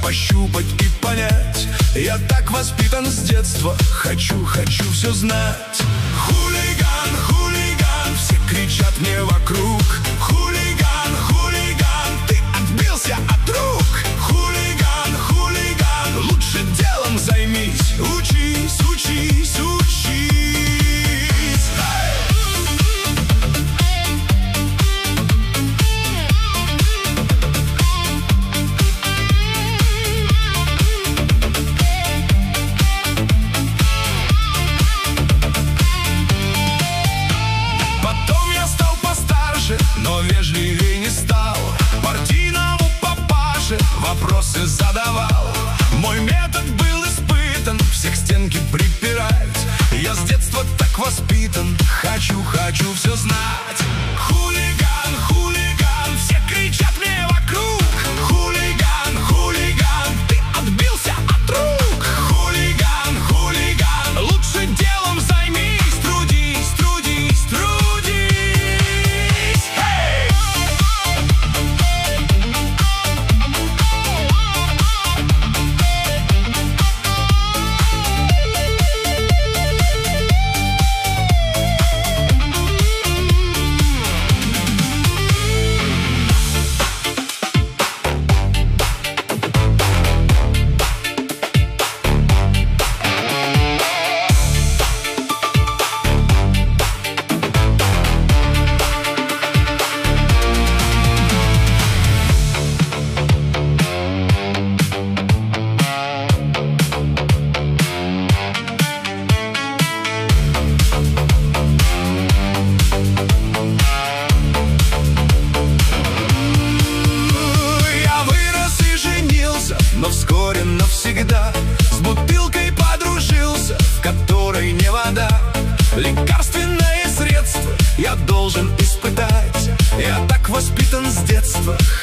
пощупать и понять. Я так воспитан с детства, хочу все знать. Хулиган, хулиган, все кричат мне вокруг. Хулиган, хулиган, ты отбился от рук. Хулиган, хулиган, лучше делом займись. Учись, учись, учись. Но вежливее не стал, партийному папаше вопросы задавал. Мой метод был испытан, всех стенки припирают. Я с детства так воспитан, хочу все знать. Хулиган, хулиган, все кричат мне вокруг. Хулиган, хулиган, ты отбился от рук. Хулиган, хулиган, лучше делом займись. Трудись, трудись, трудись. Но вскоре навсегда с бутылкой подружился, в которой не вода. Лекарственное средство я должен испытать. Я так воспитан с детства,